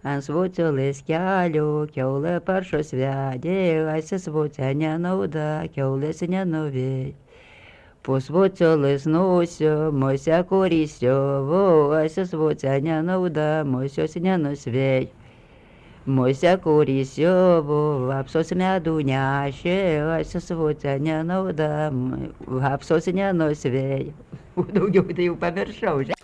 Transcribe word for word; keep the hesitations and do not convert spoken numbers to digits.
Ant svocelės kelių kiaulė paršos vedė, aisisvoce nenauda, kiaulės nenuvėjo. Po svocelės nosio, musę korysio, vo, aisisvoce nenauda, musios nenusvėjo. Musę korysio, vo, vapsos medų nešė, aisisvoce nenauda, vapsos nenusvėjo. Daugiau tai jau pamiršau.